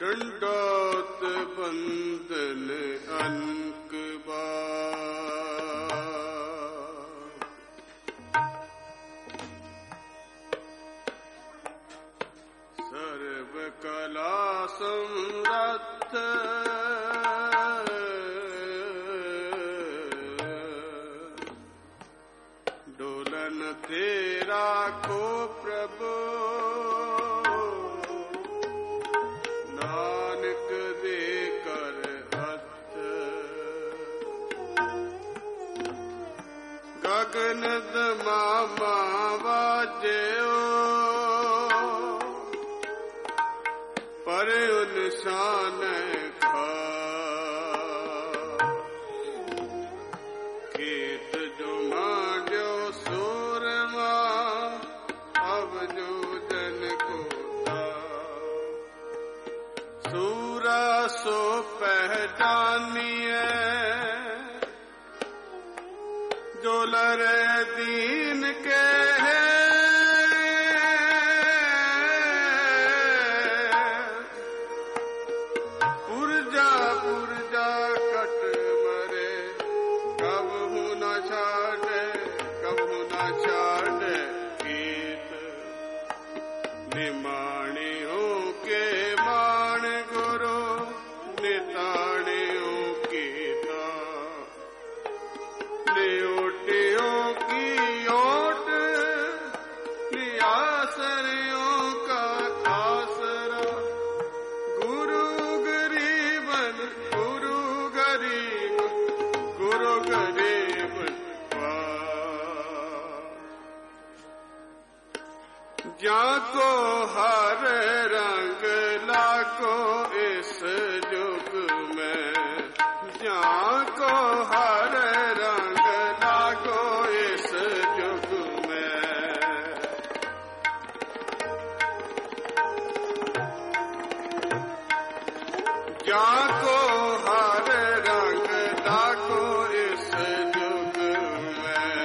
दंडोत बंदन अनक सर्व कला समर्थ डोलन तेरा को प्रभु नानक दे कर हथ गगन दमामा वाजो पर उनसान खा खेत जो मांडो सूरमा अब जो जन को सूरा सो पहचानिए जो लरे दीन के है पुरजा पुरजा कट मरे कब हूँ न छाड़े गीत निमाणियों के मान गुरु निताणियों की नियोटियों की ओट नियासरियों का आसरा गुरु गरीब जाको हर रंग लाको इस युग में जाको हर रंग लाको इस युग में जाको हर रंग लाको इस युग में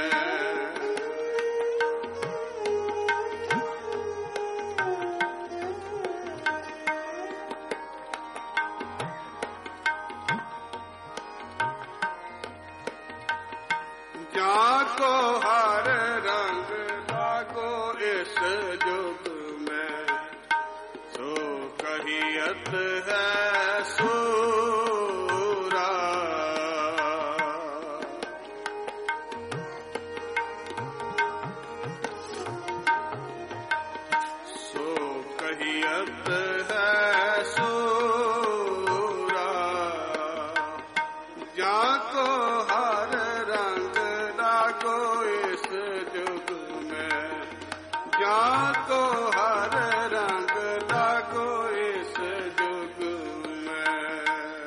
जाको हर रंग लागो इस युग में सो कहियत है सूरा सो कहियत है सूरा जाको हर रंग लागो इस युग में जाको हर रंग लागो इस युग में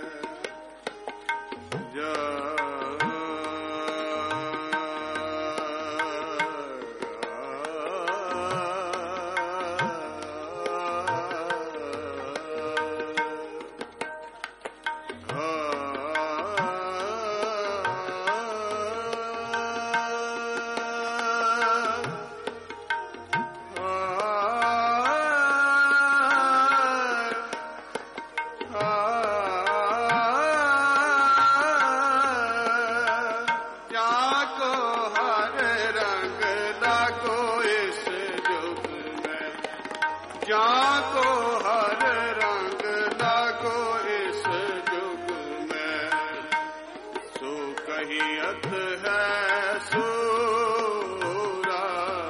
जाको हर रंग लागो इस युग में सो कहियत है सूरा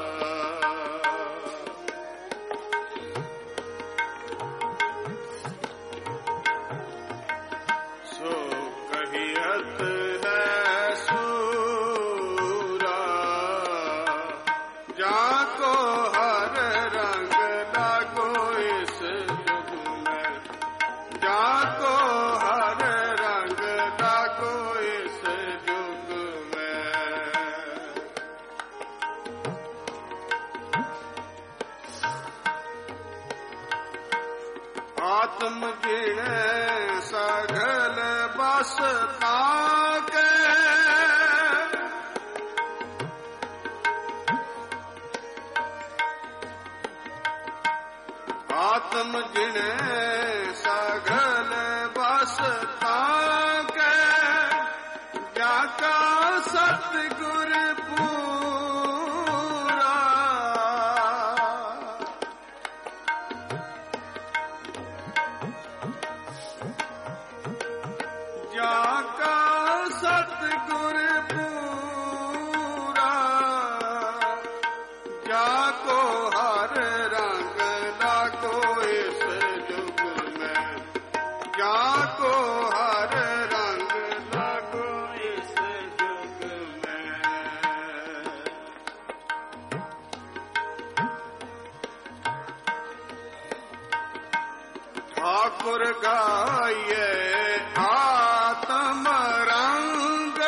सो कहियत है सूरा जाको हर रंग लागो इस युग में जाको हर रंग लागो इस युग में आत्म जिणे सघल बस ताके आत्म जिणे सघल का सतगुर पूरा, जाका सतगुर पूरा, जाको हर रंग लागो इस जुग में, जाको हर रंग लागो इस जुग में। ठाकुर गाये आत्म रंग,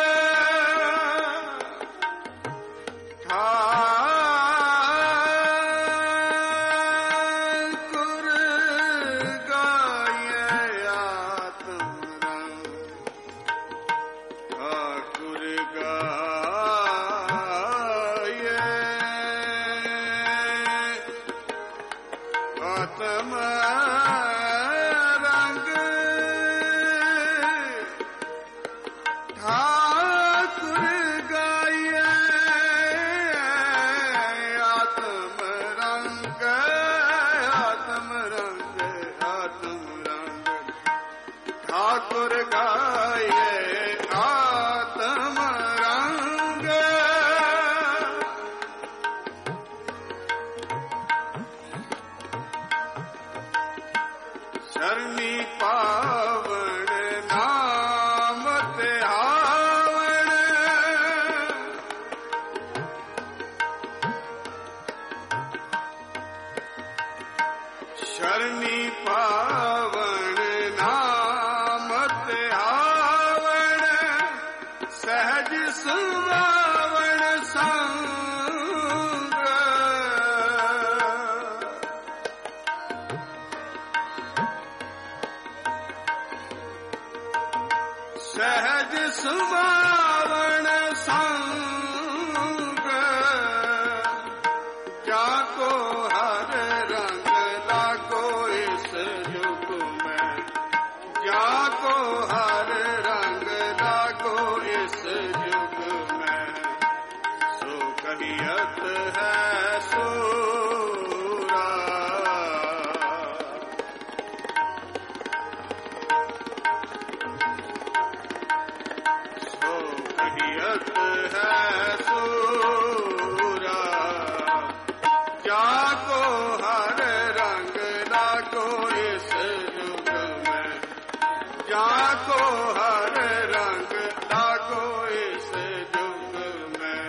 ठाकुर गाये आत्म रंग, ठाकुर गाये आत्म रंग, ठाकुर गाये आत्म रंग, आत्म रंग, आत्म रंग, ठाकुर गाये आत्म रंग। शरणी पावन नाम ध्यावण, शरणी पावन नाम ध्यावण, सहज सुभावण संग, सहज सुभावण संग, जाको हर रंग लागो इस युग में, जाको हर रंग लागो इस युग में। सो कहियत है सूरा, सो कहियत है सूरा, जाको हर रंग लागो इस युग में, जाको हर रंग लागो इस युग में।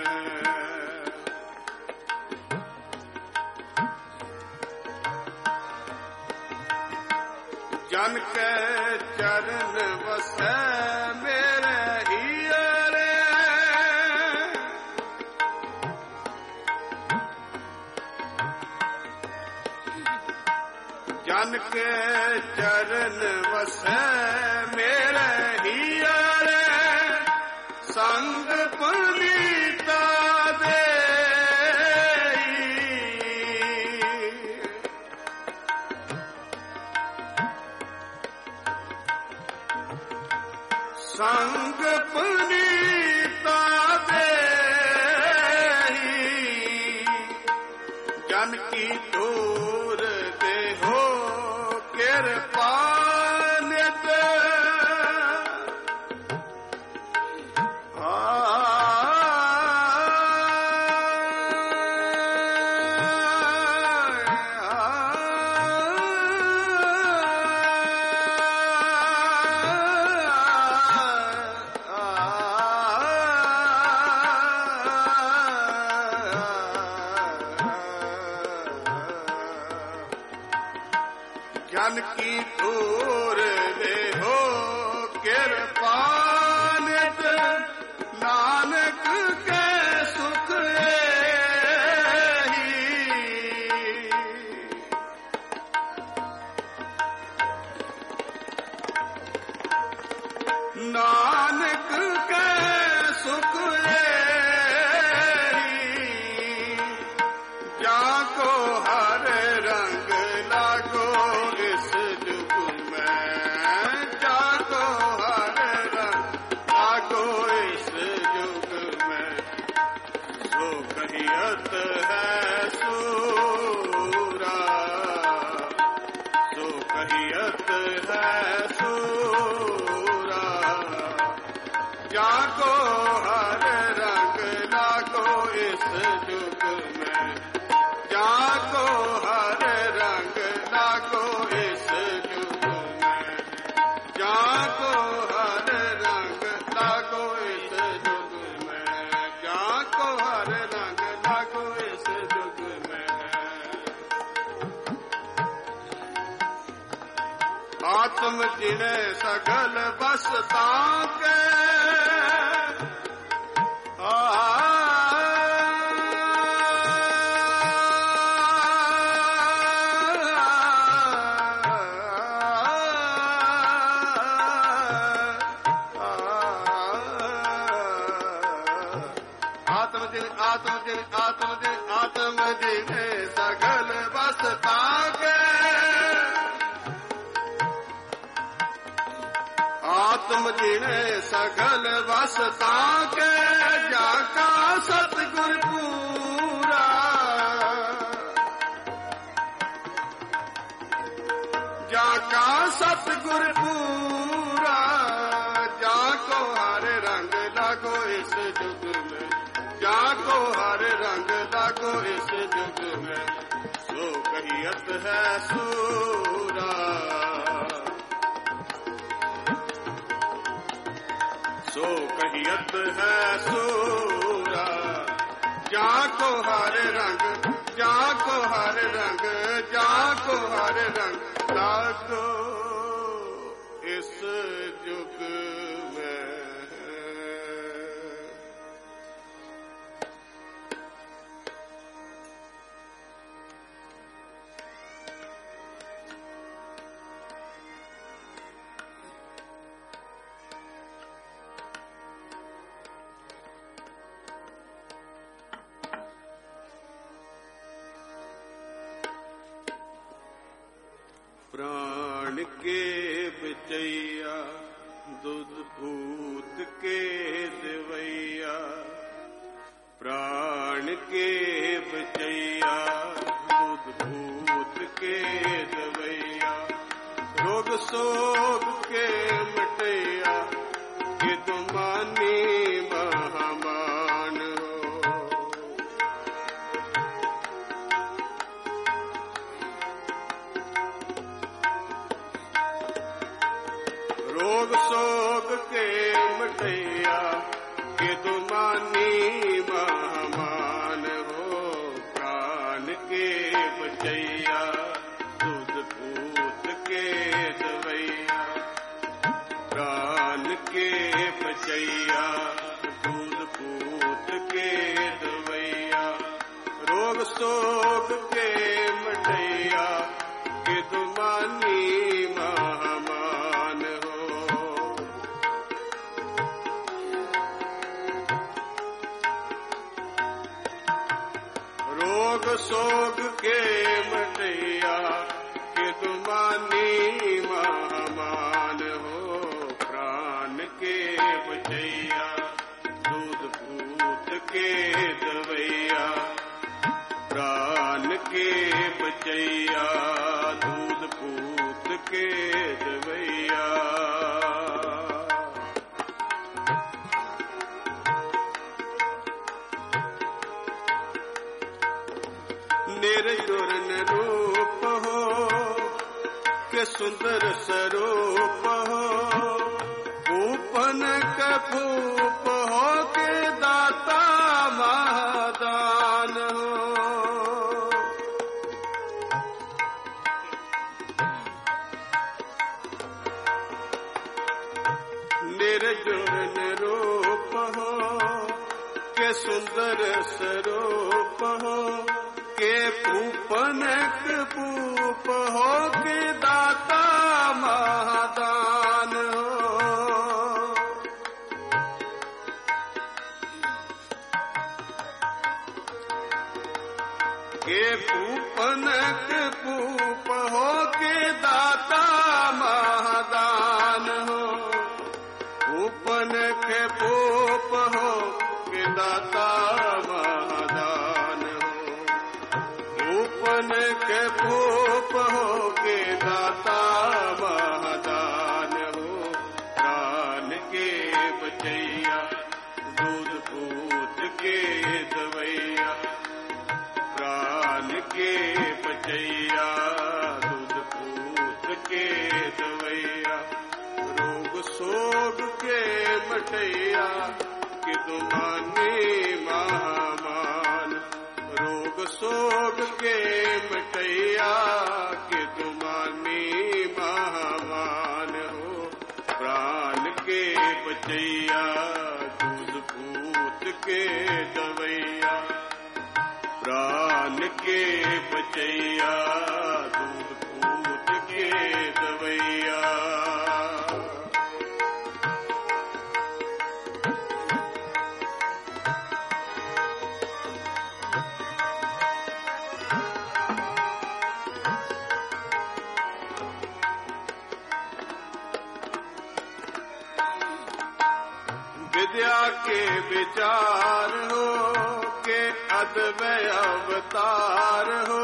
जन के चरण वसै मेरे हियरे, जन के चरण वसै मेरे हियरे, संग पुनीता देई, संग पुनीता देई, जन की दूर दे हो कृपा नित, जन की दूर दे हो कृपा नित, नानक के सुख एही, नानक के सुख एही, जाको हर रंग लागो इस जुग में, जाको हर रंग लागो जीणे सगल बस ताके आत्म जीने सगल बस ताके आत्म जीने सगल बस ताके जाका सतगुर पूरा जाका सतगुर पूरा जाको हर रंग लागो इस जुग में जाको हर रंग लागो इस जुग में सो कहियत है सूरा सो कहियत है सूरा जाको हर रंग जाको हर रंग जाको हर रंग लागो इस जुग में प्राण के बचैया दूध भूत के देवैया प्राण के बचैया दूध भूत के देवैया रोग सोग के मटैया कि तुमानी महामान रोग सोग के मटैया कि तुमानी महामान हो प्राण के बचैया दूध भूत के दवैया प्राण के बचैया दूध भूत के दवैया रोग सोग के मटैया कि तुमानी महामान रोग सोग के मटैया कि तुमानी महामान हो प्राण के बचैया दूध भूत के दवैया प्राण के बचैया दूध भूत के दवैया निर्जुर रूप हो के सुंदर स्वरूप हो भूपन के भूप हो के दाता महादान हो निर्जुर रूप हो के सुंदर स्वरूप हो के पूपनक पूप हो के दाता महादान हो के पूपनक पूप हो के दाता महादान हो पूपनक पूप हो के दाता महादान पूपन के भूप हो के दाता महादान हो प्राण के बचैया दूध भूत के दवैया प्राण के बचैया दूध भूत के दवैया रोग सोग के मटैया कि तुमानी महामान रोग सोग के मटैया कि तुमानी महामान हो बचैया, दूध पूत के दवैया। प्राण के बचैया, दूध पूत के दवैया। विद्या के विचार हो के अद्वय अवतार हो।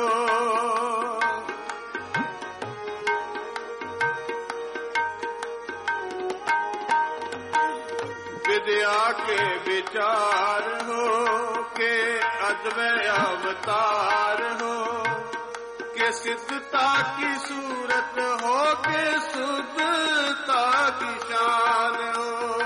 विद्या के विचार हो के अद्वय अवतार हो के सिद्धता की सूरत हो के शुद्धता की शान हो।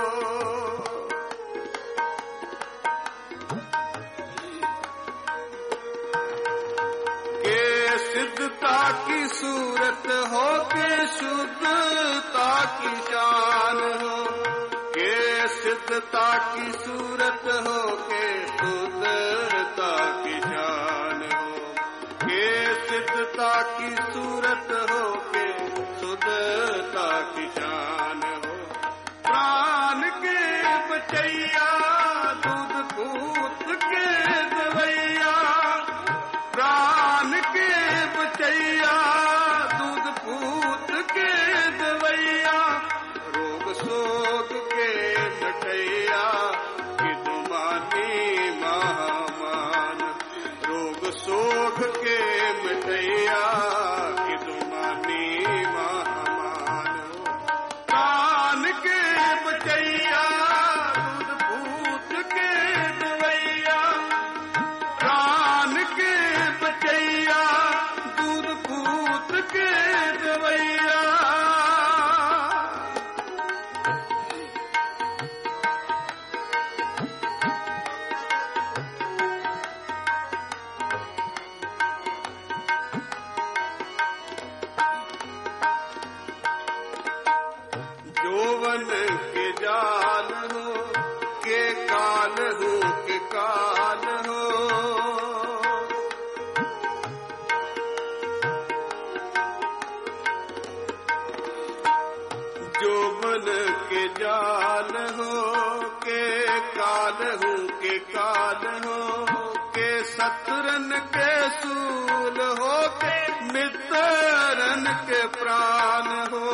सिद्धता की सूरत हो के शुद्धता की शान हो के सिद्धता की सूरत हो के शुद्धता की शान हो के सिद्धता की सूरत हो के शुद्धता की शान हो। प्राण के बचैया, दूध पूत के दवैया। प्राण के बचैया, दूध पूत के दवैया। रोग शोक के मिटैया, किदुमानी महामान। रोग शोक के मिटैया, किदुमानी महामान। प्राण के बचैया, दूध पूत के दवैया। प्राण के बचैया, दूध पूत के दवैया। जोवन के जाल हो के काल हो के काल हो। जोवन के जाल हो के काल हो के काल हो के शत्रन के सूल हो के मित्रन के प्राण हो।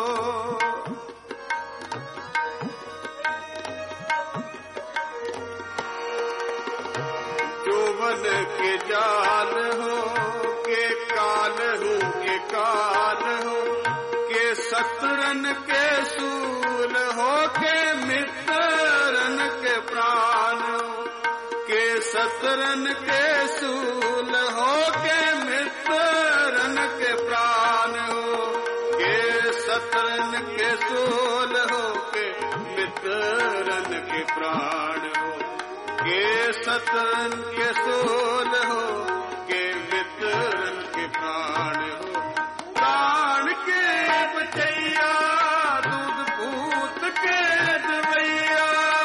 जोवन के जाल हो के काल हो के काल हो के शत्रन के सूल हो के मित्रन के प्राण हो के शत्रन के सूल हो के मित्रन के प्राण हो के शत्रन के सूल हो के मित्रन के प्राण हो के शत्रन के सूल हो के मित्रन के प्राण हो। प्राण के बचैया, दूध पूत के दवैया।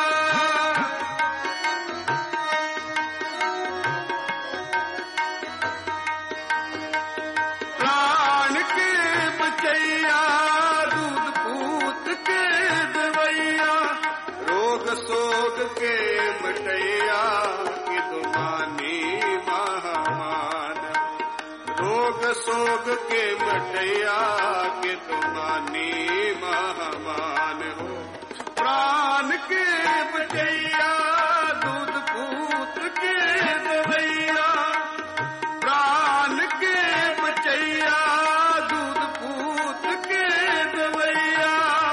प्राण के बचैया, दूध पूत के दवैया। रोग शोक के मिटैया, किदुमानी महामान। रोग शोक के मिटैया, किदुमानी महामान हो। प्राण के बचैया, दूध पूत के दवैया। प्राण के बचैया, दूध पूत के दवैया।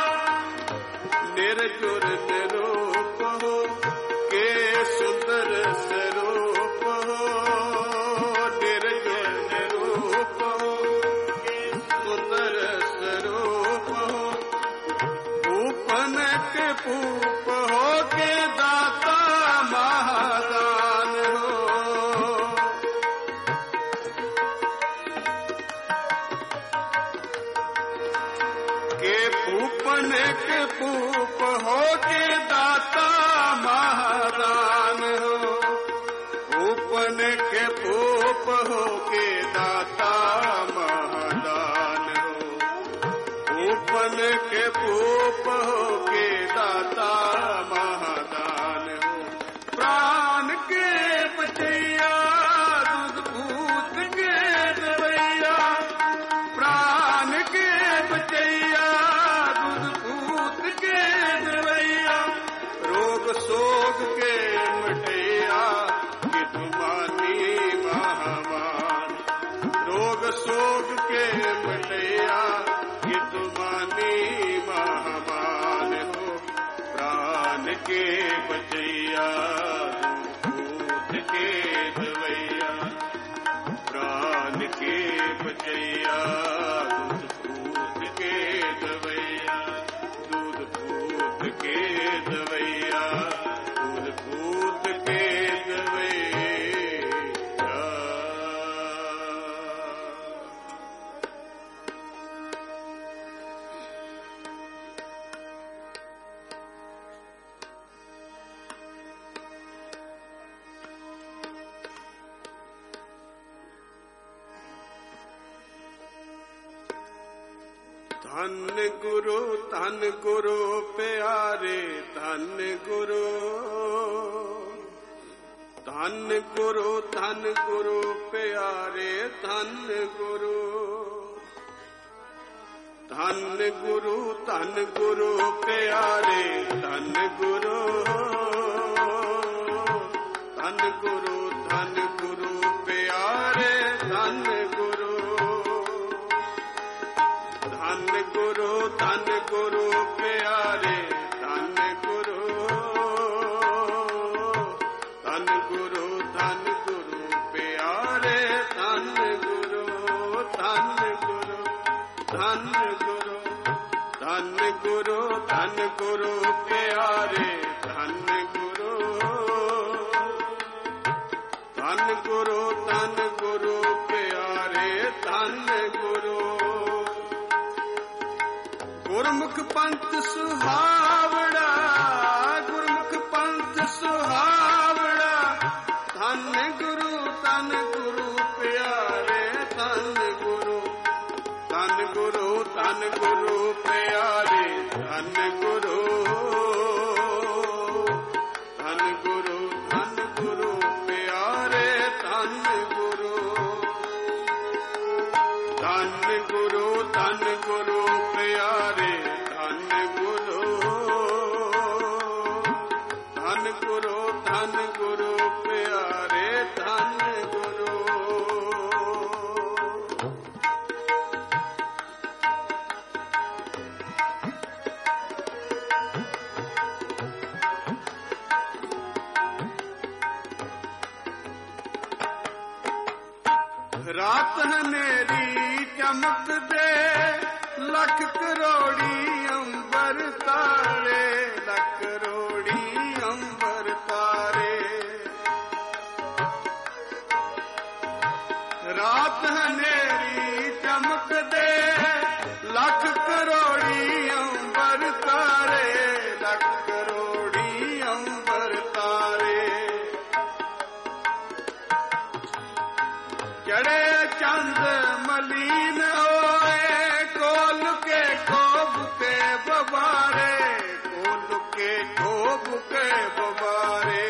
निर्जुर निरूप हो के सुंदर स्वरूप हो। निर्जुर निरूप हो के सुंदर स्वरूप हो। पूपन के पूप हो के दाता महादान हो। के पूपन के पूप हो प्राण के बचैया भूत के दवैया, प्राण के बचैया दूध के दवैया, दूध भूत के दवैया, दूध भूत के दवैया। धन गुरु प्यारे, धन गुरु, धन गुरु, धन गुरु प्यारे, धन गुरु, धन गुरु, धन गुरु प्यारे, धन गुरु, धन गुरु, धन गुरु प्यारे, धन गुरु, धन गुरु, धन गुरु प्यारे, धन गुरु, धन गुरु, धन गुरु प्यारे, धन गुरु, धन गुरु, धन गुरु, धन गुरु, धन गुरु प्यारे, धन गुरु, धन गुरु, धन गुरु प्यारे, धन गुरु। गुरमुख पंथ सुहावड़ा, गुरमुख पंथ सुहावड़ा, धन गुरु, धन गुरु प्यारे, धन गुरु, धन गुरु, धन गुरु प्यारे, धन गुरु, धन गुरु, धन गुरु प्यारे, धन गुरु, धन गुरु, धन गुरु प्यारे, धन गुरु, धन गुरु, धन गुरु प्यारे, धन गुरु। रात हनेरी चमक दे, लख करोड़ी अंबर तारे, लख करोड़ी अंबर तारे। रात हनेरी चमक दे, लख करोड़ी अंबर तारे, लख करोड़ी अंबर तारे। चढ़े चंद मलीन होए, कोल के खोब के बबारे, कोल के खोब के बबारे।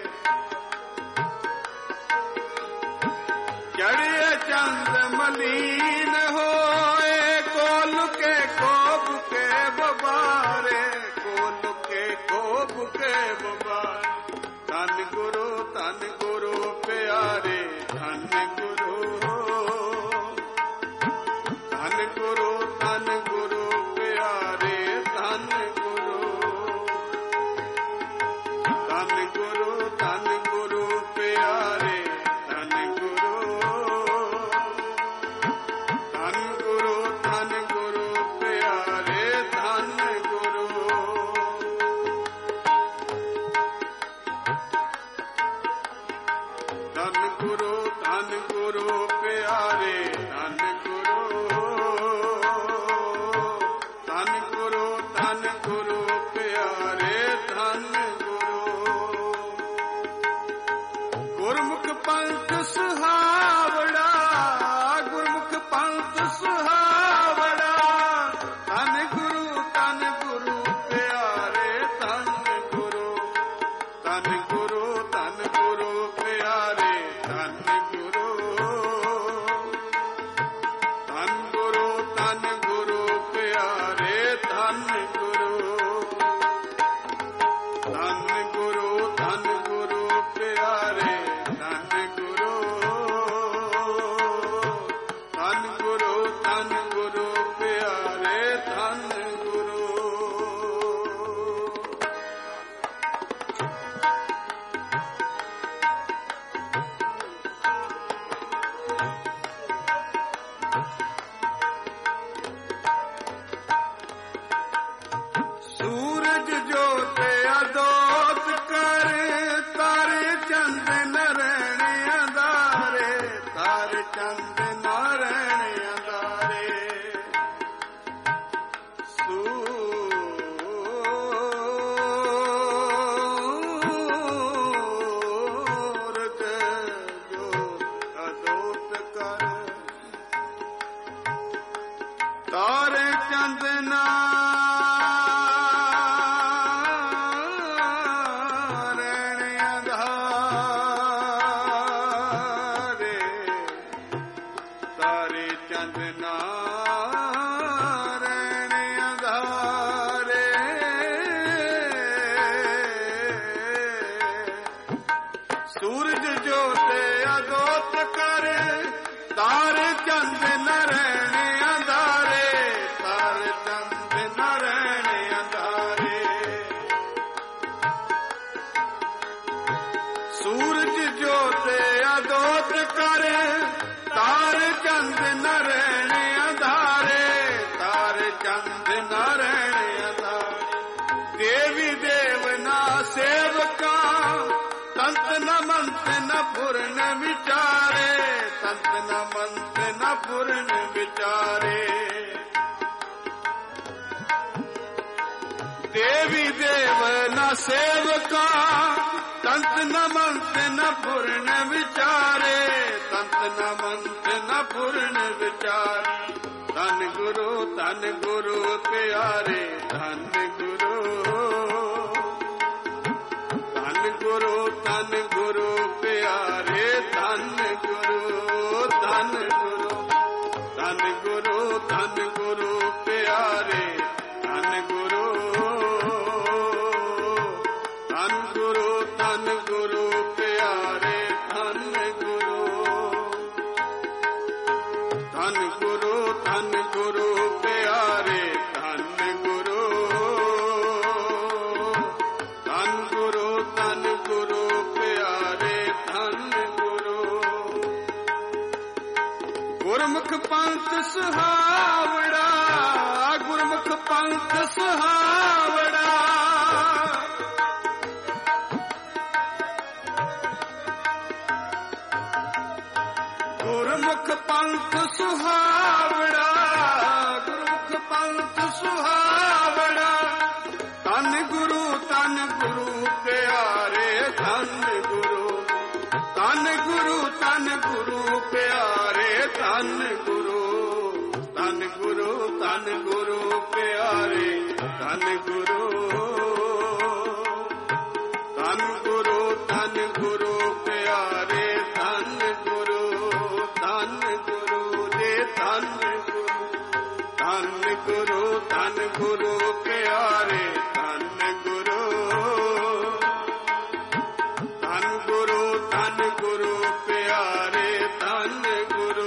चढ़े चंद मलीन होए, कोल के खोब के बबारे, कोल के खोब के बबारे। धन गुरु, धन गुरु प्यारे, धन गुरु, धन गुरु, धन गुरु प्यारे, धन गुरु, धन गुरु, धन गुरु प्यारे, धन गुरु, धन गुरु, धन गुरु प्यारे, धन गुरु। चंद न रहने अंधारे, तारे चंद न रहने अंधारे। सूरज ज्योते अदोत करे, तारे चंद न रहने अंधारे, तारे चंद न रहने अंधारे। देवी देवना सेवका, संत न मंत न पूर्ण विचारे, संत न मंत न पूर्ण विचारे। देवी देव न सेवका, संत न मंत न पूर्ण विचारे, संत न मंत न पूर्ण विचारे। धन गुरु प्यारे, धन गुरु, धन गुरु प्यारे, धन गुरु, धन गुरु, धन गुरु, धन गुरु प्यारे, धन गुरु, धन गुरु, धन गुरु प्यारे, धन गुरु, धन गुरु, धन गुरु प्यारे, धन गुरु, धन गुरु, धन गुरु प्यारे, धन गुरु। गुरमुख पंथ सुहावड़ा, गुरमुख पंथ सुहावड़ा। गुरमुख पंथ सुहावड़ा, गुरमुख पंथ सुहावड़ा। धन गुरु प्यारे, धन गुरु, धन गुरु, धन गुरु प्यारे, धन गुरु, धन गुरु, धन गुरु प्यारे, धन गुरु, धन गुरु, धन गुरु प्यारे, धन गुरु, धन गुरु रे, धन गुरु, धन गुरु, धन गुरु प्यारे, धन गुरु, धन गुरु, धन गुरु प्यारे, धन गुरु।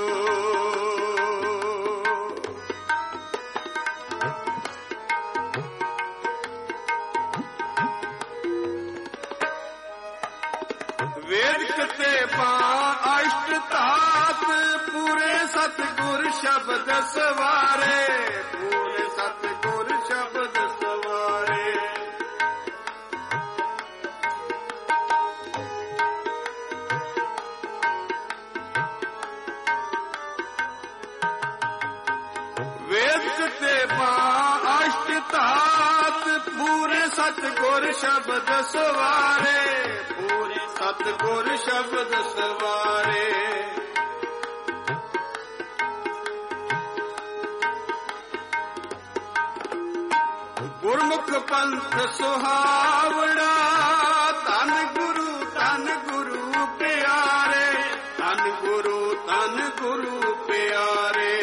वेद कते अष्ट तात, पूरे सतगुर शब्द सवारे, पूरे सतगुर शब्द सवारे। वेद कते अष्ट तात, पूरे सतगुर शब्द सवारे, पूरे सतगुर शब्द सवारे। गुरमुख पंथ सुहावड़ा, धन गुरु प्यारे, धन गुरु प्यारे।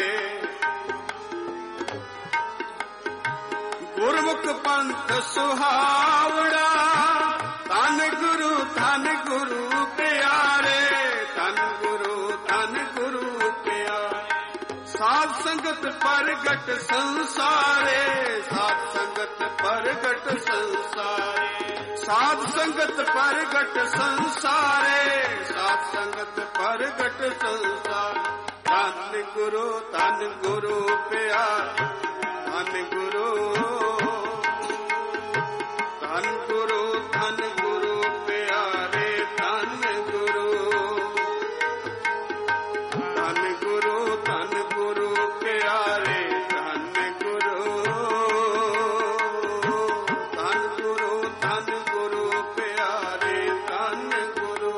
गुरमुख पंथ सुहावड़ा, धन गुरु प्यारे, धन गुरु प्यारे। साध संगत परगट संसारे, साध संगत परगट संसारे। साध संगत परगट संसारे, साध संगत परगट संसार। धन गुरु प्यारे, धन गुरु, धन गुरु, धन गुरु प्यारे, धन गुरु, धन गुरु, धन गुरु प्यारे, धन गुरु, धन गुरु, धन गुरु प्यारे, धन गुरु।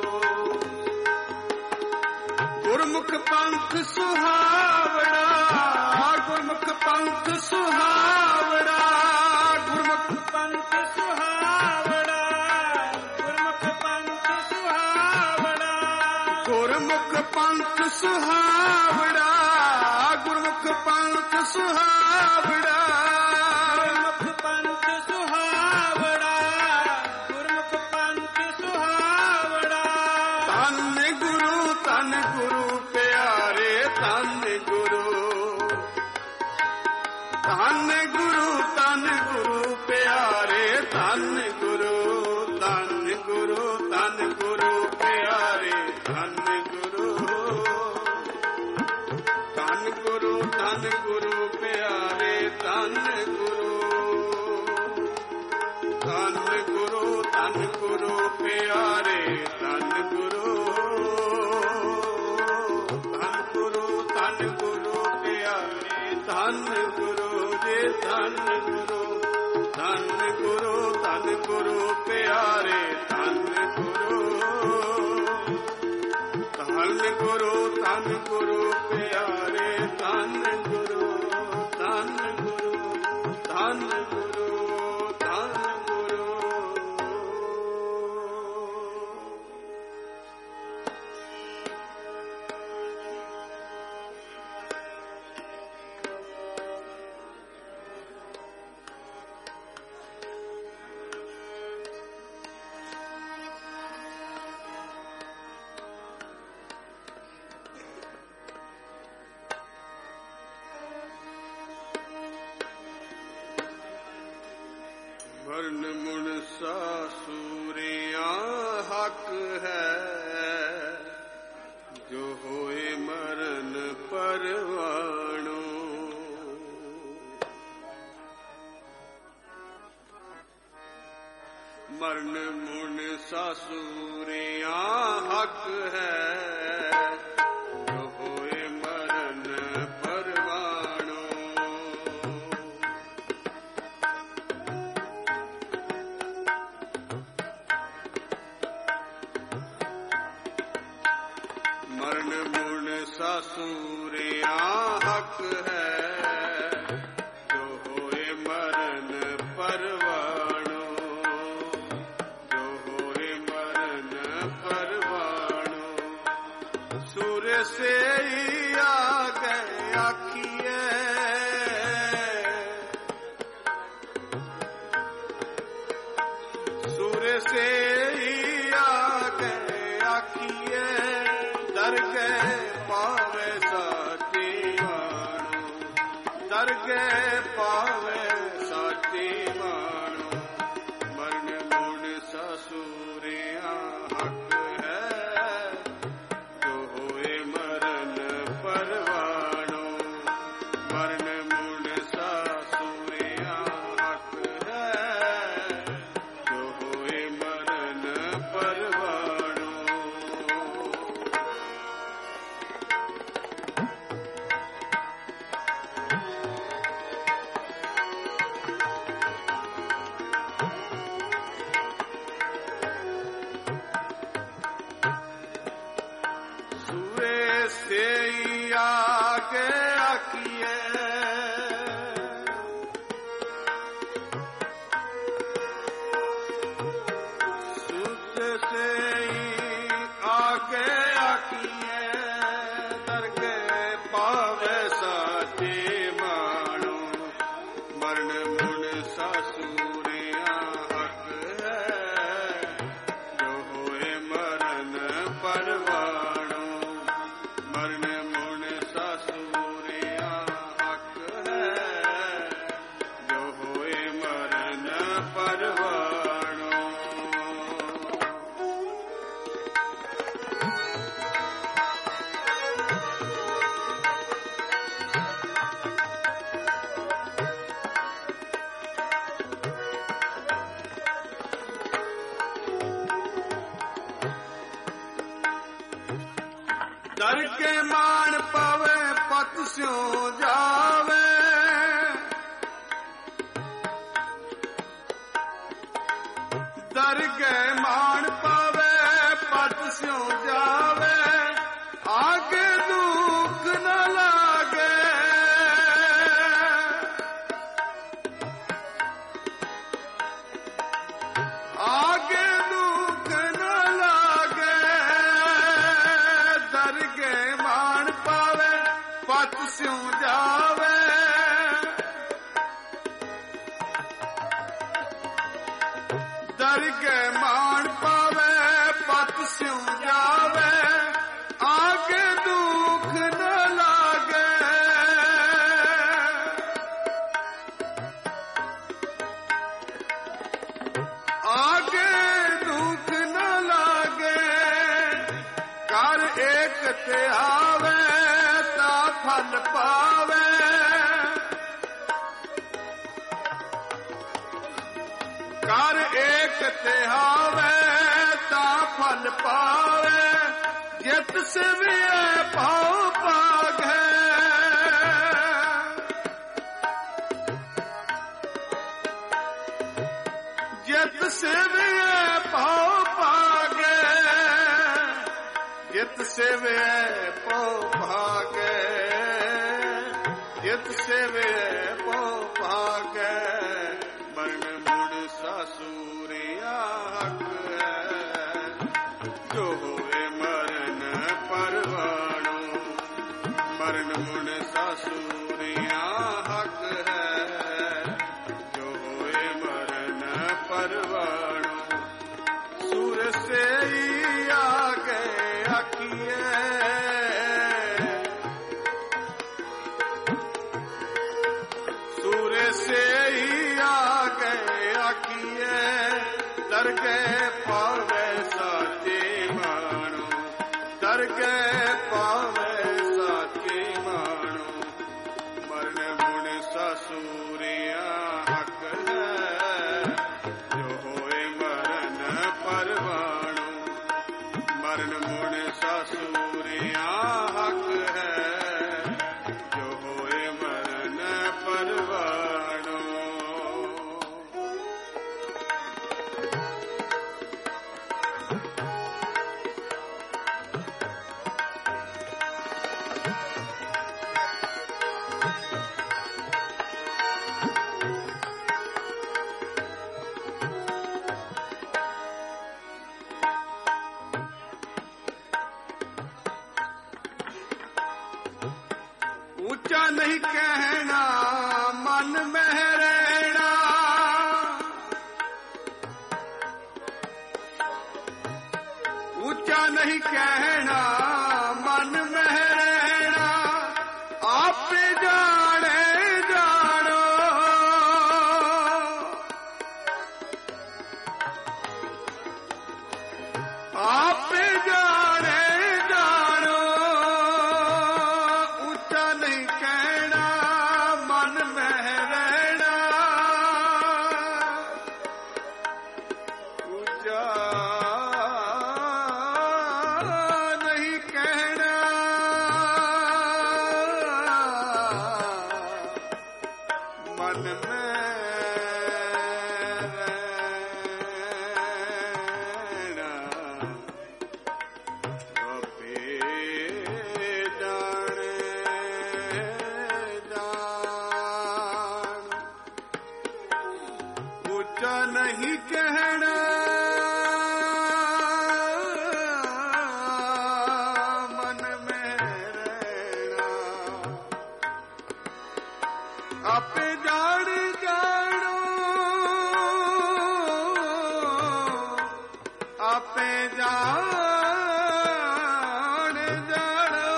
गुरमुख पंथ सुहावड़ा, गुरमुख पंथ सुहावड़ा, गुरमुख पंथ सुहावड़ा, गुरमुख पंथ सुहावड़ा। गुरमुख पंथ सुहावड़ा, गुरमुख पंथ सुहावड़ा, गुरमुख पंथ सुहावड़ा, गुरमुख पंथ सुहावड़ा। धन गुरु प्यारे, धन गुरु, ਧੰਨ ਗੁਰੂ ਪਿਆਰੇ ਧੰਨ ਗੁਰੂ ਪਿਆਰੇ ਧੰਨ ਗੁਰੂ ਪਿਆਰੇ ਧੰਨ ਗੁਰੂ ਪਿਆਰੇ ਧੰਨ ਗੁਰੂ ਜੀ ਧੰਨ ਗੁਰੂ ਪਿਆਰੇ ਧੰਨ ਗੁਰੂ ਪਿਆਰੇ ਧੰਨ ਗੁਰੂ ਵਰਨ ਮੁਨਸਾ ਸੂਰਿਆਂ ਹੱਕ ਹੈ, ਜੋ ਹੋਏ ਮਰਨ ਪਰਵਾਣੋ। ਮਰਨ ਮੁਨਸਾ ਸੂਰਿਆਂ ਹੱਕ ਹੈ, ਜੋ ਹੋਏ ਮਰਨ ਪਰਵਾਣੋ। ਮਰਨ ਮੁਨਸਾ ਸੂਰਿਆਂ ਹੱਕ ਹੈ, ਜੋ ਹੋਏ ਮਰਨ ਪਰਵਾਣੋ। ਜੋ ਹੋਏ ਮਰਨ ਪਰਵਾਣੋ। ਸੂਰ ਸੇਈ ਆਗੇ ਆਖੀਏ, ਸੂਰ ਸੇਈ ਆਗੇ ਆਖੀਏ, ਦਰਗੇ ਪਾਵੇ ਸਾਚੀ ਬਾਣੋ। ਦਰਗੇ ਪਾਵੇ ਸਾਚੀ ਬਾਣੋ। ਮਰਨ ਮੁਨਸਾ ਸੂਰਿਆਂ ਹੱਕ ਹੈ, ਜੋ ਹੋਏ ਮਰਨ ਪਰਵਾਣੋ। ਮਰਨ ਮੁਨਸਾ ਸੂਰਿਆਂ ਹੱਕ ਹੈ, ਜੋ ਹੋਏ ਮਰਨ ਪਰਵਾਣੋ। ਸੂਰੇ ਸੇਈ ਆਗੇ ਆਖੀਏ, ਸੁਤ ਸੇਈ ਆਗੇ ਆਖੀਏ, ਦਰਗੇ ਪਾਵੇ ਸਾਚੀ ਬਾਣੋ। ਮਰਨ ਮੁਨਸਾ ਸੂਰਿਆਂ ਹੱਕ ਹੈ, ਜੋ ਹੋਏ ਮਰਨ ਪਰਵਾਣੋ। ਮਰਨ ਮੁਨਸਾ ਸੂਰਿਆਂ ਹੱਕ ਹੈ, ਜੋ ਹੋਏ ਮਰਨ ਪਰਵਾਣੋ। ਦਰ ਕੇ ਮਾਣ ਪਵੇ ਪਤ ਸਿਉ ਜਾਵੇ, ਦਰ ਕੇ ਮਾਣ ਪਵੇ ਪਤ ਸਿਉ ਜਾਵੇ, ਆਗੇ ਦੁੱਖ ਨ ਲਾਗੇ। ਆਗੇ ਦੁੱਖ ਨ ਲਾਗੇ, ਦਰਗੇ ਮਾਣ ਪਾਵੇ ਪਤ ਸਿਉ ਜਾਵੇ। ਦਰਗੇ ਮਾਣ ਪਾਵੇ ਪਤ ਸਿਉ ਜਾਵੇ, ਆਗੇ ਦੁੱਖ ਨ ਲਾਗੇ। ਆਗੇ तिहावे ता फल पावे जित सेविए पाओ पागे जित सेविए पाओ पागे जित सेविए पाओ भागे जित सेविए पाओ भागे मरण मुड़ सासूरिया हक है जो होए मरण परवाणो मरण मुड़ सासूरिया हक है जो होए मरण परवाणो सूर से ही आगे आखिए सूर से ही आगे आखिए दरगे पावे साचे मानो दरगे पावे साचे मानो मरण मुड़ सासूरिया हक है जो होए मरण परवाणो मरण मुड़ सासूरिया हक है जो होए मरण परवाणो ऊंचा नहीं कहना मन में रहना ऊंचा नहीं कहना मन में रहना आप जाने जानो आप जाने जानो ऊंचा नहीं कहना मन में रहना ऊंचा नहीं कहना मन में रहना अपे जाने जान ऊंचा नहीं कहना मन में रहना आप जान जानो आप जान जानो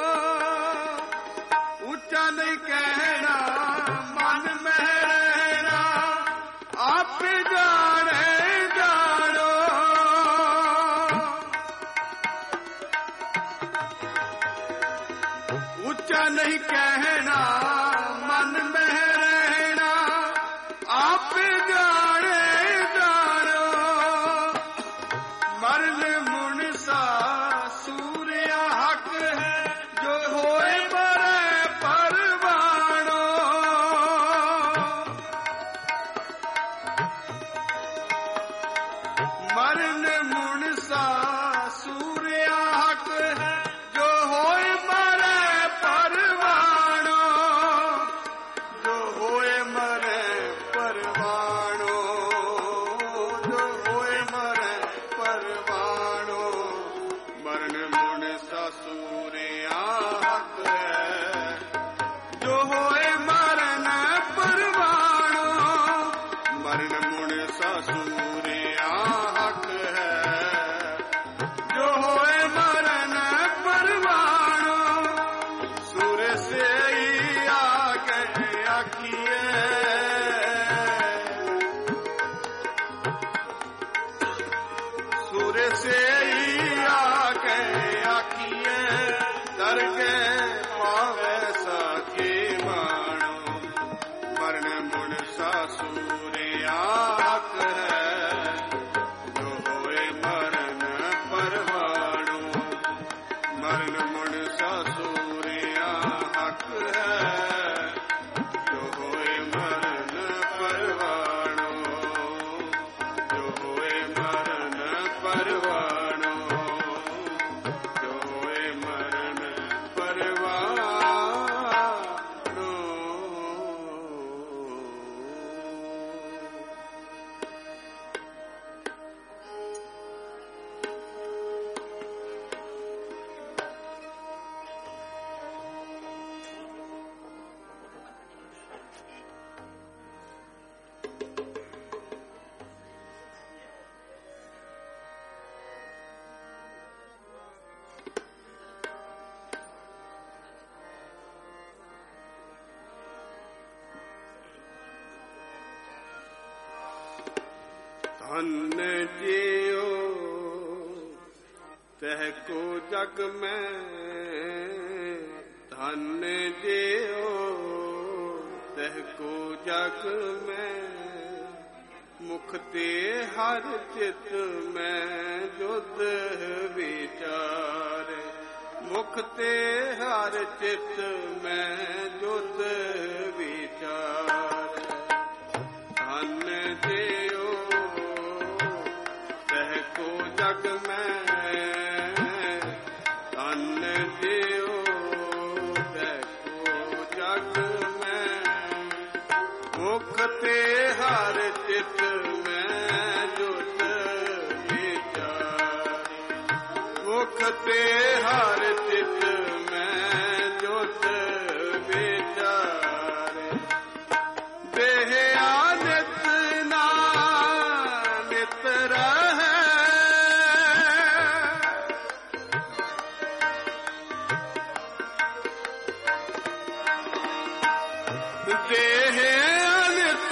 ऊंचा नहीं कहना मन में रहना आप जाने जानो ऊंचा नहीं कहना मन में रहना आप जाने जानो मरण मुड़ सासूरिया हक है जो होए मरे परवाणो मरण मुड़ सासूरिया हक है जो होए मरे परवाणो जो होए मरे परवाणो जो होए मरे परवाणो मरण मुड़ सासूरिया हक है जो होए मरण परवाणो मरण मुड़ सासूरिया हक है जो होए मरण परवाणो सूर से ही आगे आखिए सूर से ही आगे आखिए दरगे पावे साके मानो मरण मुड़ सासूरिया हक है ਧਨ ਜਿਉ ਤਹਿ ਕੋ ਜਗ ਮੈਂ, ਧਨ ਜਿਉ ਤਹਿ ਕੋ ਜਗ ਮੈਂ, ਮੁਖ ਤੇ ਹਰ ਚਿਤ ਮੈਂ ਜੁਧ ਵਿਚਾਰ, ਮੁਖ ਤੇ ਹਰ ਚਿਤ ਮੈਂ ਜੁਧ ਵਿਚਾਰ, ਧਨ ਜਿਉ ਤਹਿ ਕੋ ਜਗ ਮੈਂ, ਧਨ ਜਿਉ ਤਹਿ ਕੋ ਜਗ ਮੈਂ, ਮੁਖ ਤੇ ਹਰ ਚਿਤ ਮੈਂ ਜੁਧ ਵਿਚਾਰ, ਮੁਖ ਤੇ ਹਰ ਚਿਤ ਮੈਂ ਜੁਧ ਵਿਚਾਰ, ਦੇਹਿਆ ਨਿਤ ਨਿਤ ਰਹੈ, ਦੇਹਿਆ ਨਿਤ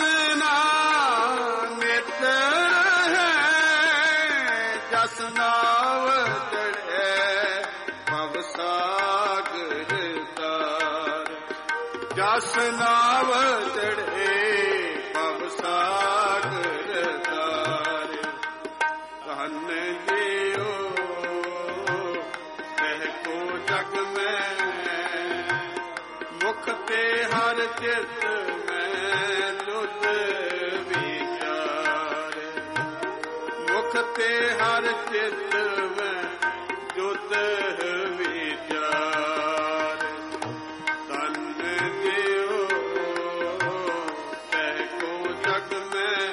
ਨਿਤ ਰਹੈ, ਜਸ ਨਾਵ ਚੜ੍ਹੈ ਭਵ ਸਾਗਰ ਤਾਰ, ਜਸ ਨਾਵ ਚੜ੍ਹੇ ਭਵ ਸਾਗਰ ਤਾਰ, ਧਨ ਜਿਉ ਤਹਿ ਕੋ ਜਗ ਮੈਂ, ਮੁਖ ਤੇ ਹਰ ਚਿਤ ਮੈਂ ਜੁਧ ਵਿਚਾਰ, ਮੁਖ ਤੇ ਹਰ ਚਿਤ ਮੈਂ ਜੁਧ ਵਿਚਾਰ, ਧਨ ਜਿਉ ਤਹਿ ਕੋ ਜਗ ਮੈਂ,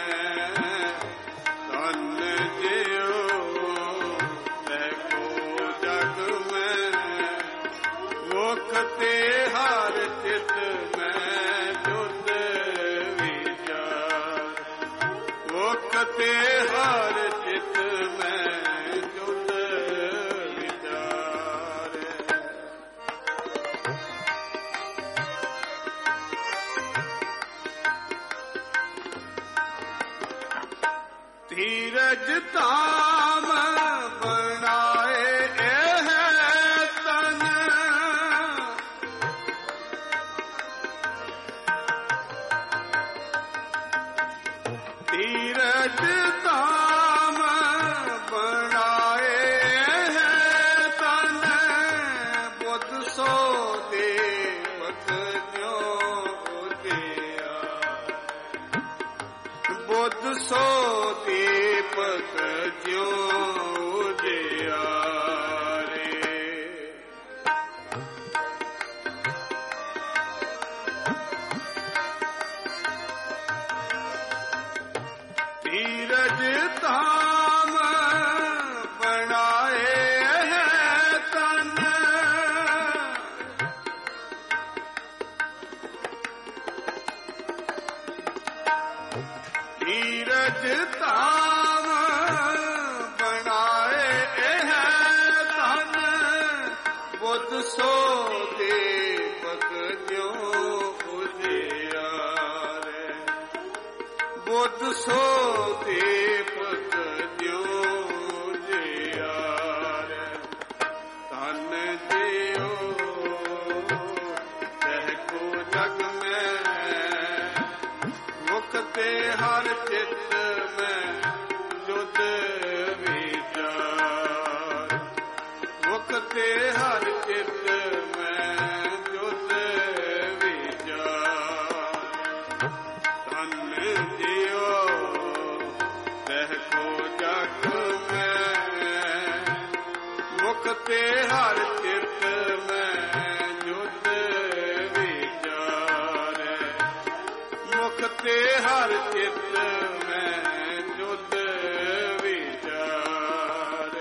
ਧਨ ਜਿਉ ਤਹਿ ਕੋ ਜਗ ਮੈਂ, ਮੁਖ ਤੇ ਹਰ ਚਿਤ ਮੈਂ ਜੁਧ ਵਿਚਾਰ, ਮੁਖ ਤੇ ਹਰ ਚਿਤ ਮੈਂ ਜੁਧ ਵਿਚਾਰ, ਧੀਰਜ ਧਾਮ ਬਣਾਏ ਇਹ ਤਨ, ਧੀਰਜ ਧਾਮ ਬਣਾਏ ਹੈ ਤਨ, ਬੁੱਧ ਸੋ ਦੇਵਤ ਜਿਉ ਜਿਆ, ਬੁੱਧ ਸੋ ਦੀਪਕ ਜਿਉ ਜਿਆ ਰੇ, ਧੀਰਜ ਧਾਮ ਬਣਾਏ ਹੈ ਤਨ, ਧੀਰਜ ਧਾਮ ਬਣਾਏ ਹੈ ਤਨ, ਬੁੱਧ ਸੋ ਦੀਪਕ ਜਿਉ ਜਿਆਰੇ, ਬੁੱਧ ਸੋ ਦੀਪਕ ਜਿਉ ਜਿਆਰੇ, ਧਨ ਜਿਉ ਤਹਿ ਕੋ ਜਗ ਮੈਂ, ਮੁਖ ਤੇ ਹਰ ਚਿਤ ਮੈਂ ਜੁਧ ਵਿਚਾਰ, ਮੁਖ ਤੇ ਹਰ ਚਿਤ ਮੈਂ ਜੁਧ ਵਿਚਾਰ, ਧਨ ਜਿਉ ਤਹਿ ਕੋ ਜਗ ਮੈਂ, ਮੁਖ ਤੇ ਹਰ ਚਿਤ ਮੈਂ ਜੁਧ ਵਿਚਾਰ, ਮੁਖ ਤੇ ਹਰ ਚਿਤ ਮੈਂ ਜੁਧ ਵਿਚਾਰ,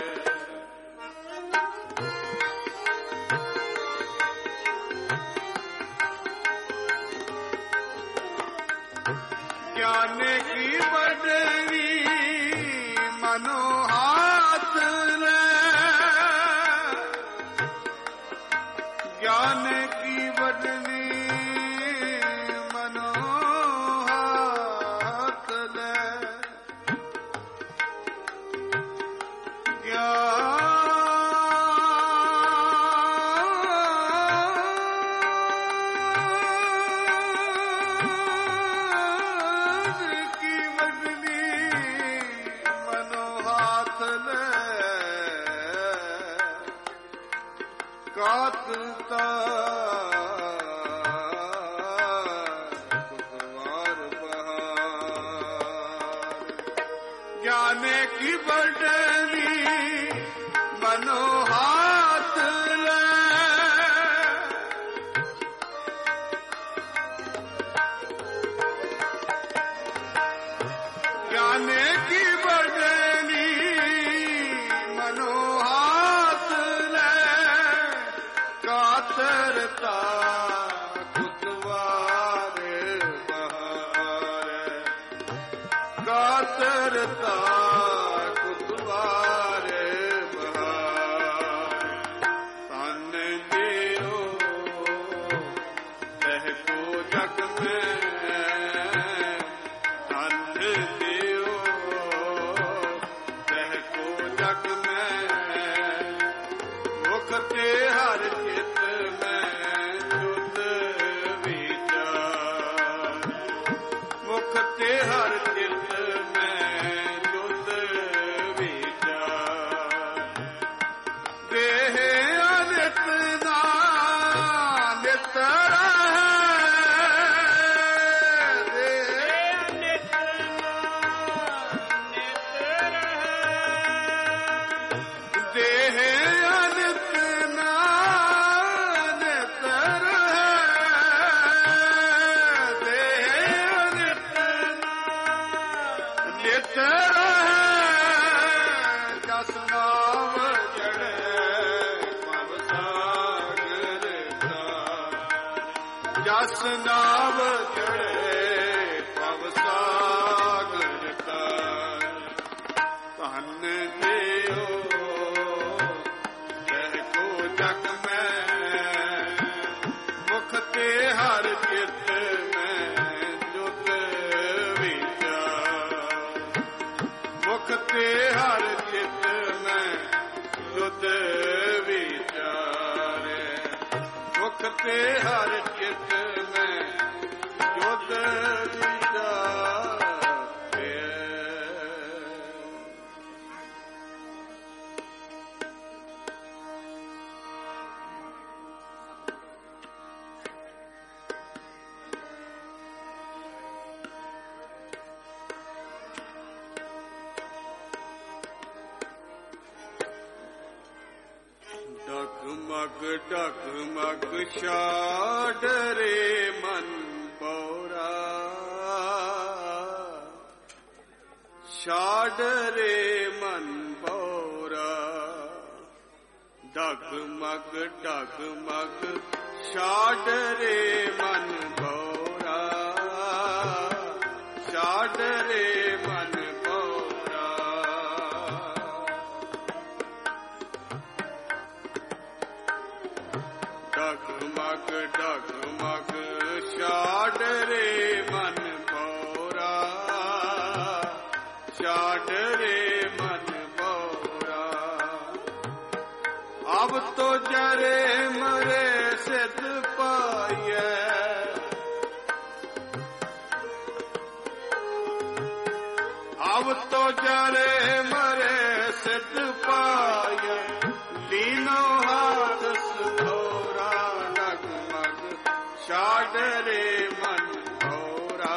ਗਿਆਨ ਕੀ ਬੜਨੀ ਮਨੋ ਹਾਥ ਲੈ, ਗਿਆਨ ਕੀ ਬੜਨੀ ਮਨੋ ਹਾਥ ਲੈ, ज्ञाने की बड़नी मनो हाथ ले, ज्ञाने की बड़नी मनो हाथ ले, कातरता कुतवारे बहारे, कातरता कुतवारे बहारे, तन दियो तह को जग में, तन दियो तह को जग में, मुख ते हर चित में जुत विचार, मुख ते हर चित में जुत विचार, देह अनित नानित रहे, देह अनित नानित रहे, देह अनित नानित रहे, देह अनित नानित रहे, जस नाम जड़े भव सागर तार, जस नाम जड़े भव सागर तार, धन दियो जह को जग में, मुख ते हर चित में जुत विचार, मुख ते हर चित में जुत विचारे, मुख ते हर चित में जुत विचारे। डगमग डगमग छाड़ रे मन पौरा, छाड़ रे मन पौरा, डगमग डगमग छाड़ रे मन पौरा, छाड़ रे मन पौरा, डगमग डगमग छाड़ रे मन पौरा, छाड़ रे मन पौरा, अब तो जरे मरे सिद्ध पाइए, अब तो जरे मरे सिद्ध पाइए, लीनो हाथ सुधोरा, डगमग छाड़ रे मन पौरा,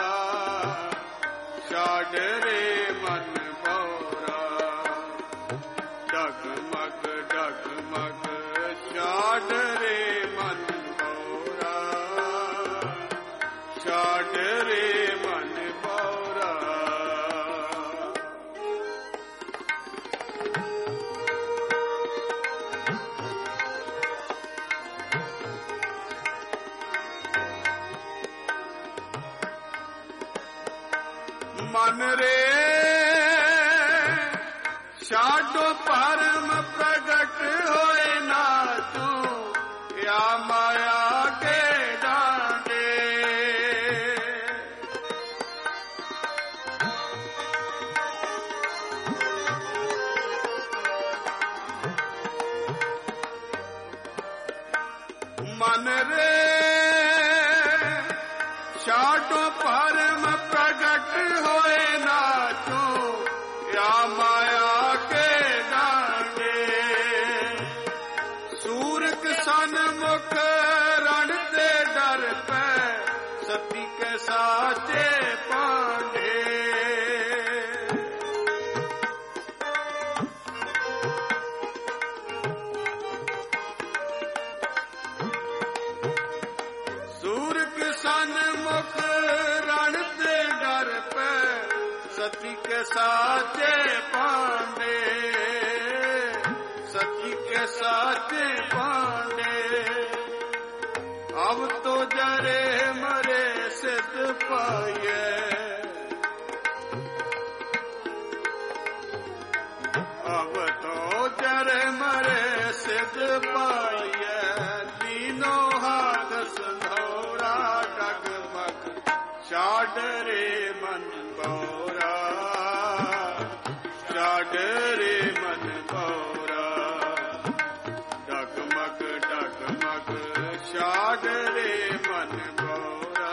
छाड़ रे मन पौरा, डगमग डगमग छाड़ रे मन पौरा, छाड़ रे मन पौरा। मन रे छाड़ो परम प्रगट होए ना तू, या माया के डांडे, मन रे छाड़ो परम प्रगट होए ना तू, या माया के डांडे, सूरक सन मुख रण दे डर पे, सती के साचे पांडे, साचे पांडे, अब तो जरे मरे सिद्ध पाए, अब तो जरे मरे सिद्ध पाए, तीनों हाथ संधोरा डगमग छाड़ रे मन गौरा, छाड़ रे मन गौरा, डगमग डगमग छाड़ रे मन गौरा,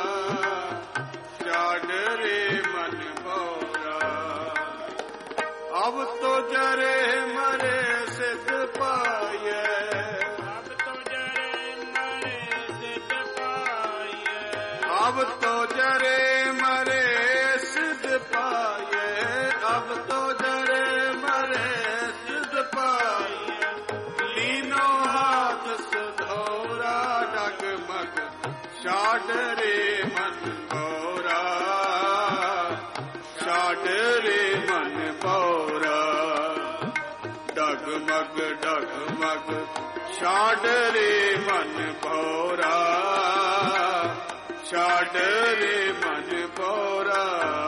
छाड़ रे मन गौरा, अब तो जरे मरे सिद्ध पाए, अब तो जरे मरे सिद्ध पाए, अब तो जरे मरे सिद्ध पाए, अब तो जरे मरे सिद्ध पाए, तीनों हाथ सुधोरा डगमग छाड़ रे मन गौरा, छाड़ रे मन गौरा, डगमग डगमग छाड़ रे मन गौरा, छाड़ रे मन गौरा।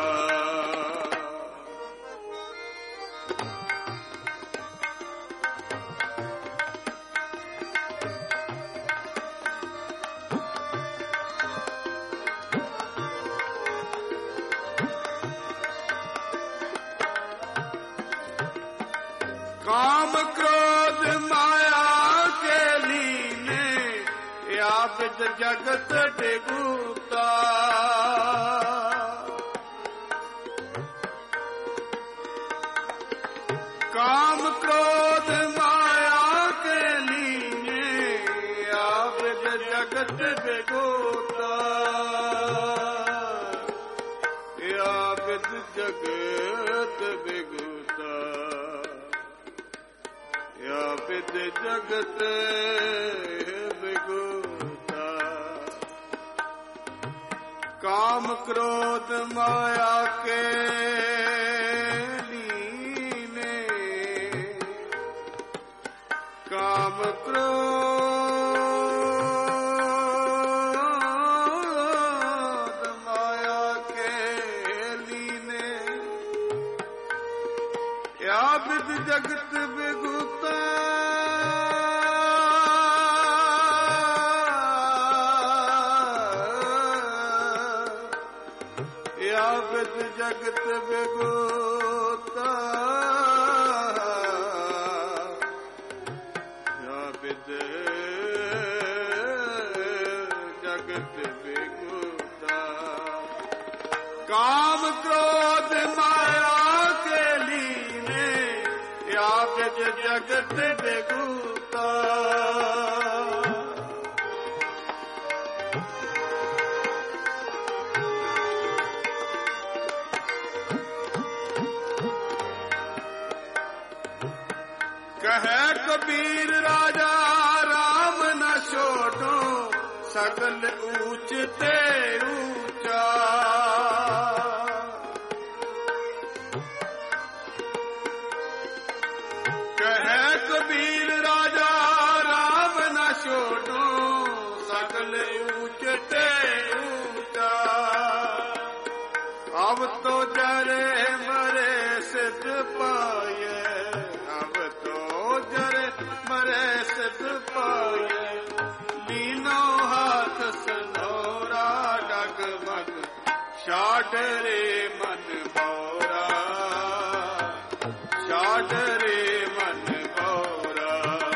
काम क्रोध माया के लीने, या विद जगत डिगूता, काम क्रोध माया के लीने, या विद जगत डिगूता, या विद जगत बिगूता, या विद जगत बिगूता, काम क्रोध माया के लीने, काम क्रोध माया के लीने, या विद जगत बिगूता, या विद जगत बिगूता, या विद जगत बिगूता, काम क्रोध माया के लीने, या विद जगत बिगूता, कहे कबीर राजा राम न छोड़ो, सकल ऊंच ते ऊंचा, कहे कबीर राजा राम न छोड़ो, सकल ऊंच ते ऊंचा, अब तो जरे मरे सिद्ध पाए, मरे सिद्ध पाए, लीनों हाथ संधोरा डगमग छाड़ रे मन गौरा, छाड़ रे मन गौरा,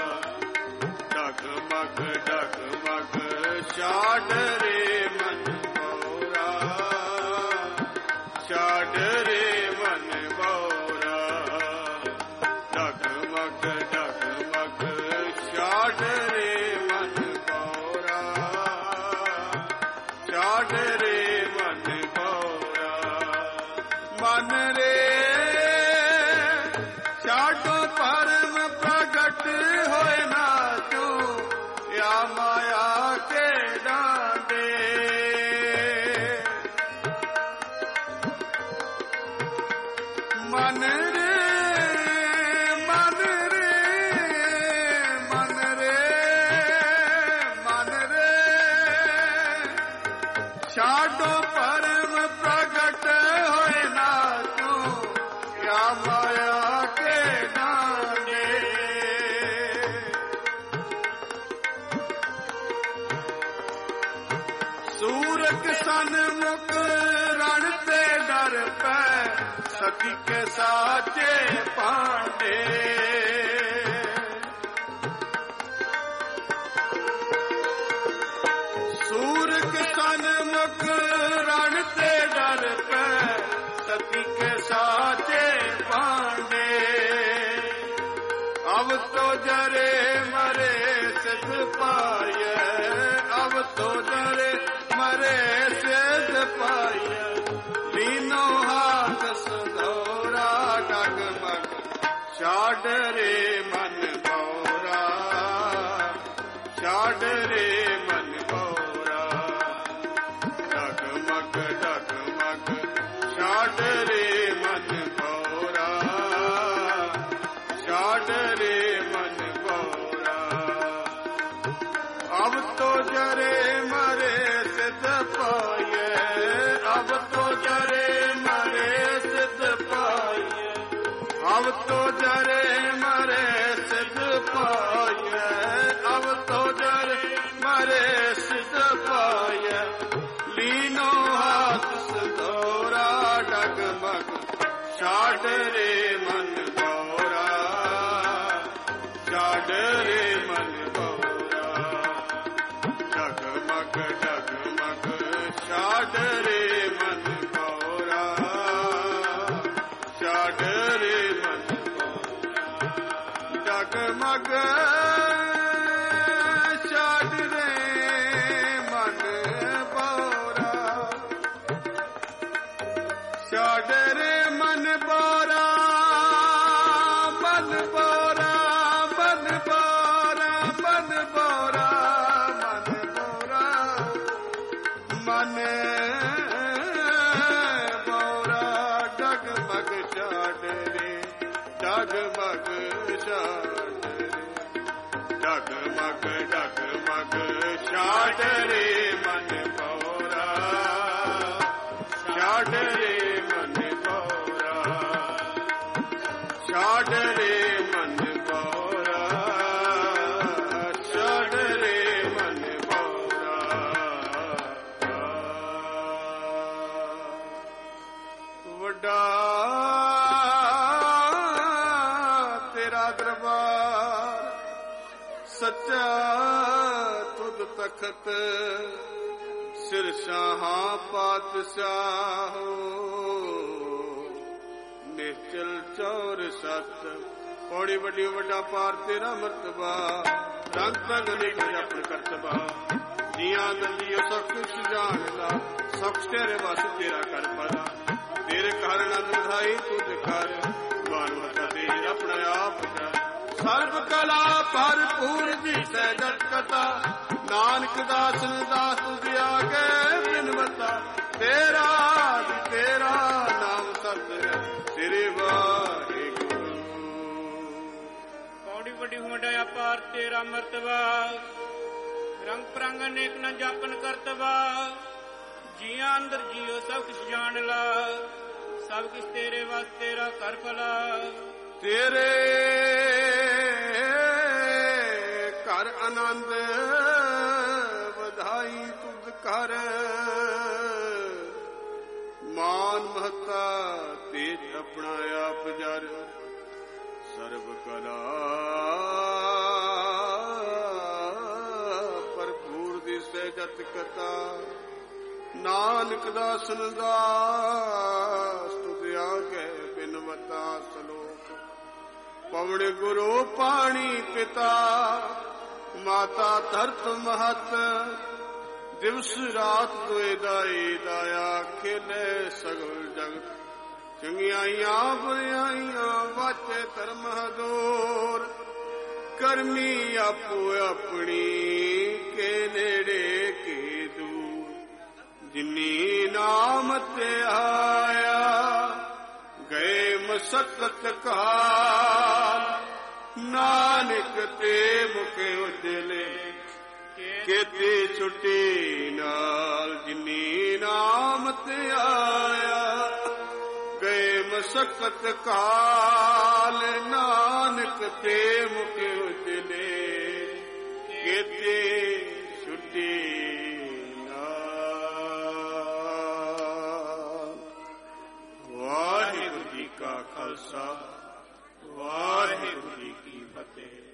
डगमग डगमग छाड़ रे मन गौरा, छाड़ रे मन गौरा, डगमग डगमग छाड़ रे मन गौरा, छाड़ रे मन गौरा, मन रे छाड़ो परम प्रगट होए नाचो, या माया के डांडे, मन रे ਵਾਇਆ ਕੇ ਡਾਂਡੇ। ਸੂਰਜ ਸਨਮੁਖ ਰਣ ਤੇ ਡਰ ਪੈ, ਸਤੀ ਕੇ ਸਾਚੇ ਪਾਂਡੇ। ਸੂਰਜ ਸਨਮੁਖ ਰਣ ਤੇ ਡਰ ਪੈ, ਸਤੀ ਕੇ ਸਾਚੇ ਪਾਂਡੇ। ਅਬ ਤੋ ਜਰੇ ਮਰੇ ਸਿਧ ਪਾਇਐ, ਅਬ ਤੋ ਜਰੇ ਮਰੇ ਸਿਧ ਪਾਇਐ। ਲੀਨੋ ਹਾਥ ਸੰਧੋਰਾ ਡਗਮਗ ਛਾੜ ਰੇ ਮਨ ਬੋਰਾ, ਛਾੜ ਰੇ ਮਨ ਬੋਰਾ। ਡਗਮਗ ਡਗਮਗ ਛਾੜ ਰੇ ਮਨ ਬੋਰਾ, ਛਾੜ ਰੇ ਮਨ ਬੋਰਾ। ਅਬ ਤੋ ਜਰੇ ਮਰੇ ਸਿਧ ਪਾਇਐ, ਅਬ ਤੋ ਜਰੇ ਮਰੇ ਸਿਧ ਪਾਇਐ। ਅਬ ਤੋ ਜਰੇ ਮਰੇ ਸਿਧ ਪਾਇਐ, ਅਬ ਤੋ ਜਰੇ ਮਰੇ ਸਿਧ ਪਾਇਐ। ਲੀਨੋ ਹਾਥ ਸੰਧੋਰਾ ਡਗਮਗ ਛਾੜ ਰੇ ਮਨ ਬੋਰਾ, ਛਾੜ ਰੇ ਮਨ ਬੋਰਾ। ਡਗਮਗ ਡਗਮਗ ਛਾੜ ਰੇ ਮਨ ਬੋਰਾ, ਛਾੜ ਰੇ ਮਨ ਬੋਰਾ। ਡਗਮਗ ਛਾੜ ਰੇ ਮਨ ਬੋਰਾ, ਛਾੜ ਰੇ ਮਨ ਬੋਰਾ। ਮਨ ਬੋਰਾ ਮਨ ਬੋਰਾ ਮਨ ਬੋਰਾ ਮਨ ਬੋਰਾ ਮਨ ਬੋਰਾ। ਡਗਮਗ ਛਾੜ ਰੇ ਡਗਮਗ ਛਾੜ ਰੇ, ਡਗਮਗ ਡਗਮਗ ਛਾੜ ਰੇ ਮਨ ਬੋਰਾ, ਛਾੜ ਰੇ ਮਨ ਬੋਰਾ, ਛਾੜ ਰੇ ਮਨ ਬੋਰਾ, ਛਾੜ ਰੇ ਮਨ ਬੋਰਾ। ਵੱਡਾ ਤੇਰਾ ਦਰਬਾਰ, ਸੱਚਾ ਤੁਧ ਤਖਤ। ਸਿਰ ਸ਼ਾਹਾਂ ਪਾਤਸ਼ਾਹੋ, ਨਿਚਲ ਚੌਰ ਸਤ। ਪੌੜੀ ਵੱਡੀ ਵੱਡਾ ਪਾਰ ਤੇਰਾ ਮਰਤਬਾ, ਰੰਗ ਰੰਗ ਅਨੇਕ ਆਪਣ ਕਰਤਬਾ। ਜੀਆਂ ਦੰਦੀਓ ਸਭ ਕੁਛ ਜਾਣਦਾ, ਸਭ ਤੇਰੇ ਵਸ ਤੇਰਾ ਕਰ ਪਰਾ। ਤੇਰੇ ਕਾਰਨ ਅਨੁਧਾਈ ਤੁਧ ਕਰ, ਮਾਨਵਤਾ ਦੇ ਆਪਣਾ ਆਪ ਕਰ। ਸਰਬ ਕਲਾ ਭਰਪੂਰ ਦੀ ਸਹਿਜਤ ਕਥਾ, ਨਾਨਕ ਦਾਸਨ ਦਾਸ ਤੁਝ ਆਗੇ ਬਿਨਵਤਾ। ਤੇਰਾ ਤੇਰਾ ਨਾਮ ਸਤ ਹੈ, ਤੇਰੇ ਵਾਹਿਗੁਰੂ। ਪੌੜੀ ਵੱਡੀ ਵੱਡਾ ਅਪਾਰ ਤੇਰਾ ਮਰਤਬਾ, ਰੰਗ ਪ੍ਰੰਗ ਅਨੇਕ ਨ ਜਾਪਨ ਕਰਤਬਾ। ਜੀਆਂ ਅੰਦਰ ਜੀਓ ਸਭ ਕੁਛ ਜਾਣ ਲਾ, ਸਭ ਕੁਛ ਤੇਰੇ ਵਸ ਤੇਰਾ ਕਰ ਭਲਾ। ਤੇਰੇ ਘਰ ਆਨੰਦ ਵਧਾਈ ਤੁਧ ਕਰ। ਮਾਨ ਮਹਤਾ ਤੇਜ ਆਪਣਾ ਆਪ ਜਰ, ਸਰਬ ਕਲਾ ਭਰਪੂਰ ਦਿਸੈ ਜਤ ਕਥਾ। ਨਾਨਕ ਦਾਸਨ ਦਾਸ ਤੁਧ ਆਗੇ ਬਿਨਵਤਾ ਸਲੋਕ। ਪਵਨ ਗੁਰੂ ਪਾਣੀ ਪਿਤਾ, ਮਾਤਾ ਧਰਤ ਮਹਤ। ਦਿਵਸ ਰਾਤ ਦੋਇ ਦਾਈ ਦਾਇਆ, ਖੇਲੇ ਸਗਲ ਜਗਤ। ਚੰਗਿਆਈਆਂ ਬੁਰਿਆਈਆਂ ਵਾਚੇ ਧਰਮ ਹਦੂਰ। ਕਰਮੀ ਆਪੋ ਆਪਣੀ, ਕੇ ਨੇੜੇ ਕੇ ਦੂਰ। ਜਿਨੀ ਨਾਮ ਤੇ ਆਇਆ, ਗਏ ਮਸਕਤ ਕਾਲ। ਨਾਨਕ ਤੇ ਮੁਖ ਉਜਲੇ, ਕੀਤੀ ਛੁੱਟੀ ਨਾਲ। ਜਿਨੀ ਨਾਮ ਤੇ ਆਇਆ, ਗਏ ਸਖਤ ਕਾਲ ਨਾਨਕ ਤੇ ਮੁਖ ਉਜਲੇ ਕੇਤੇ ਛੁੱਟੀ ਵਾਹਿਗੁਰੂ ਜੀ ਕਾ ਖਾਲਸਾ ਵਾਹਿਗੁਰੂ ਜੀ ਕੀ ਫਤਿਹ।